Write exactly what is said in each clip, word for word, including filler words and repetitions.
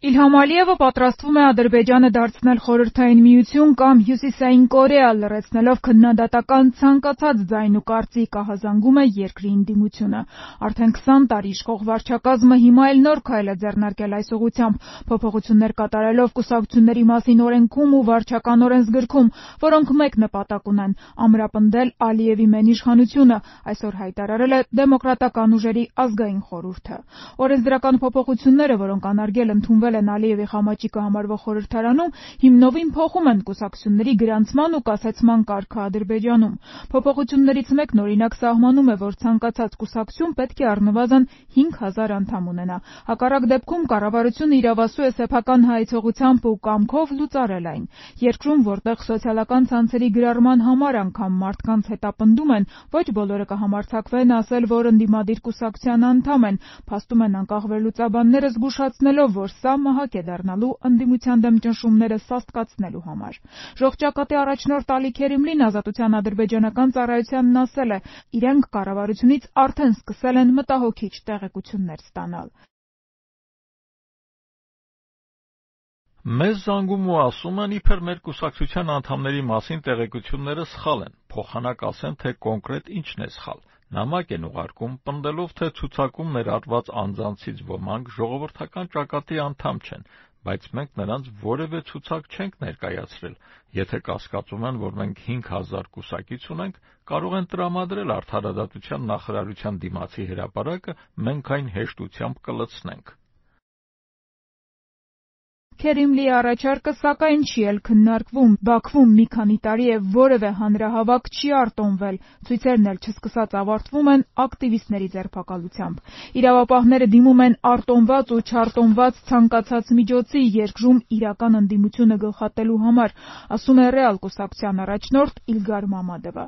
Իլհամ Ալիևը պատրաստվում է Ադրբեջանը դարձնել Խորհրդային Միություն կամ Հյուսիսային Կորեա, լրացնելով քննադատական ցանկացած ձայն ու կարծիք, ահազանգում է երկրի ընդդիմությունը։ Արդեն քսան տարի իշխող վարչակազմը հիմա էլ նոր քայլ է ձեռնարկել այս ուղղությամբ, փոփոխություններ կատարելով կուսակցությունների մասին օրենքում ու վարչական օրենսգրքում, որոնք մեկ նպատակ ունեն՝ ամրապնդել Ալիևի մենիշխանությունը, այսօր հայտարարել է Դեմոկրատական ուժերի ազգային խորհուրդը։ Օրենսդրական փոփոխությունները, որոնք անարգել ընդունվել են Ալիևի խամաճիկը համարվող խորհրդարանում, հիմնովին փոխում են կուսակցությունների գրանցման ու կասեցման կարգը Ադրբեջանում։ Փոփոխություններից մեկն օրինակ սահմանում է, որ ցանկացած կուսակցություն պետք է առնվազն հինգ հազար անդամ ունենա։ Հակառակ դեպքում կառավարությունը իրավասու է սեփական հայեցողությամբ ու կամքով լուծարել այն։ Երկրում, որտեղ սոցիալական ցանցերի գրառման համար անգամ մարդկանց հետապնդում են, ոչ բոլորը կհամարձակվեն ասել, որ ընդդիմադիր կուսակցության անդամ են, փաստում են անկախ վերլուծաբանները զգուշացնելով, որ սա մահակ է դառնալու ընդդիմության դեմ ճնշումները սաստկացնելու համար։ Ժողովրդակատի առաջնորդ Ալի Քերիմլին Ազատության ադրբեջանական ծառայությանն ասել է, իրենք կառավարությունից արդեն սկսել են մտահոգիչ տեղեկություններ ստանալ։ Մեզ զանգում ու ասում են, իբր մեր կուսակցության անդամների մասին տեղեկությունները սխալ են, փոխանակ ասեն, թե կոնկրետ ինչն է սխալ։ Նամակ են ուղարկում, պնդելով, թե ցուցակում ներառված անձանցից ոմանք ժողովրդական ճակատի անդամ չեն, բայց մենք նրանց որևէ ցուցակ չենք ներկայացրել։ Եթե կասկածում են, որ մենք հինգ հազար կուսակից ունենք, կարող են տրամադրել Արդարադատության նախարարության դիմացի հրապարակը, մենք այն հեշտությամբ կլցնենք։ Քերիմլիի առաջարկը սակայն չի էլ քննարկվում։ Բաքվում մի քանի տարի է որևէ հանրահավաք չի արտոնվել, ցույցերն էլ չսկսած ավարտվում են ակտիվիստների ձերբակալությամբ։ Իրավապահները դիմում են արտոնված ու չարտոնված ցանկացած միջոցի երկրում իրական ընդդիմությունը գլխատելու համար, ասում է Ռեալ կուսակցության առաջնորդ Իլգար Մամադովը։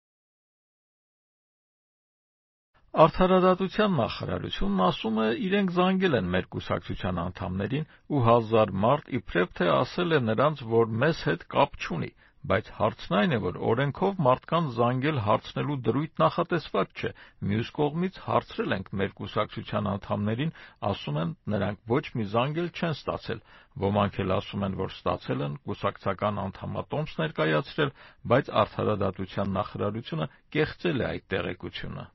Արդարադատության նախարարությունն ասում է, իրենք զանգել են մեր կուսակցության անդամներին ու հազար մարդ իբրև թե ասել է նրանց, որ մեզ հետ կապ չունի, բայց հարցն այն է, որ օրենքով մարդկանց զանգել հարցնելու դրույթ նախատեսված չէ։ Մյուս կողմից հարցրել ենք մեր կուսակցության անդամներին, ասում են, նրանք ոչ մի զանգ էլ չեն ստացել։ Ոմանք էլ ասում են, որ ստացել են, կուսակցական անդամատոմս ներկայացրել, բայց Արդարադատության նախարարությունը կեղծել է այդ տեղեկությունը։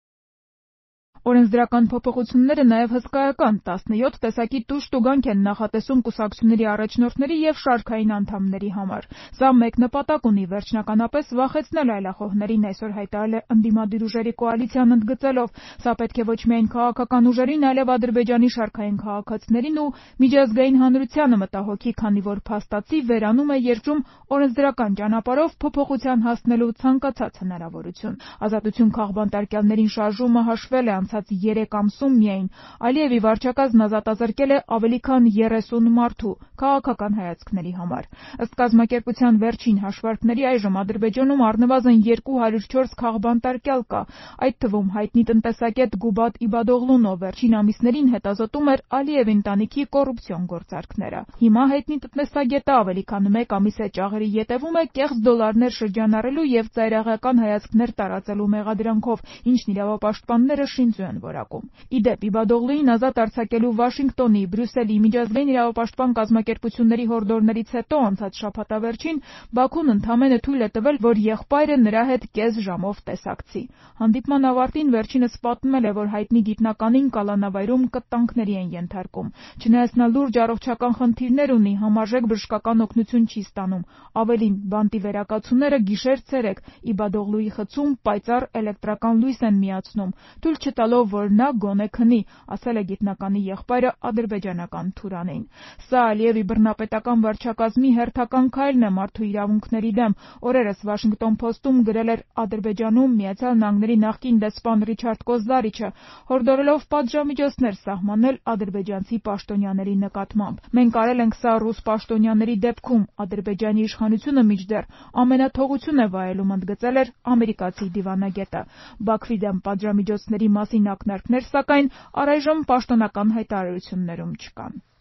Օրենսդրական փոփոխությունները նաև հսկայական տասնյոթ տեսակի տուժ-տուգանք են նախատեսում կուսակցությունների առաջնորդների եւ շարքային անդամների համար։ Սա մեկ նպատակ ունի՝ վերջնականապես վախեցնել այլախոհներին, այսօր հայտարարել է ընդդիմադիր ուժերի կոալիցիան ընդգծելով, սա պետք է ոչ միայն քաղաքական ուժերին, այլև Ադրբեջանի շարքային քաղաքացիներին ու միջազգային հանրությանը մտահոգի, քանի որ փաստացի վերանում է երկրում օրենսդրական ճանապարհով փոփոխության հասնելու ցանկացած հնարավորություն։ Ազատություն քաղբանտարկյալներին շարժումը հաշվել է երեք ամսում միայն Ալիևի վարչակազմն ազատազրկել է ավելի քան երեսուն մարդու քաղաքական հայացքների համար։ Ըստ կազմակերպության վերջին հաշվարկների այժմ Ադրբեջանում առնվազն երկու հարյուր չորս քաղբանտարկյալ կա, այդ թվում հայտնի տնտեսագետ Գուբատ Իբադօղլուն, ով վերջին ամիսներին հետազոտում էր Ալիևի ընտանիքի կոռուպցիոն գործարքները։ Հիմա հայտնի տնտեսագետը ավելի քան մեկ ամիս է ճաղերի ետևում է կեղծ դոլարներ շրջանառելու եւ ծայրահեղական հայացքներ տարածելու մեղադրանքով, ինչն իրավապաշտպանները շինձ են որակում։ Իդեպ Իբադօղլուին ազատ արձակելու Վաշինգտոնի, Բրյուսելի միջազգային իրավապաշտպան կազմակերպությունների հորդորներից հետո անցած շաբաթավերջին Բաքուն ընդամենը թույլ է տվել, որ եղբայրը նրա հետ կես ժամով տեսակցի։ Հանդիպման ավարտին վերջինս պատմել է, որ հայտնի գիտնականին կալանավայրում կտանքների են ենթարկում։ Չնայած նա լուրջ առողջական խնդիրներ ունի, համարժեք բժշկական օգնություն չի ստանում։ Ավելին, բանտի վերակացուները գիշեր-ցերեկ Իբադօղլուի խցում պայծառ էլեկտրական լույս են միացնում, թույլ չտալով, որ նա գոնե քնի, ասել է գիտնականի եղբայրը ադրբեջանական թուրանին։ Սա Ալիևի բռնապետական վարչակազմի հերթական քայլն է մարդու իրավունքների դեմ։ Օրերս Washington Post-ում գրել էր Ադրբեջանում Միացյալ Նահանգների նախկին դեսպան Ռիչարդ Կոզլարիչը, հորդորելով պատժամիջոցներ սահմանել ադրբեջանցի պաշտոնյաների նկատմամբ։ Մենք արել ենք սա ռուս պաշտոնյաների դեպքում, Ադրբեջանի իշխանությունը մինչդեռ ամենաթողություն է վայելում, ընդգծել էր ամերիկացի դիվանագետը։ Բաքվի դեմ պատժամիջոցների մասին ակնարկներ, սակայն առայժմ պաշտոնական հայտարարություններում չկան։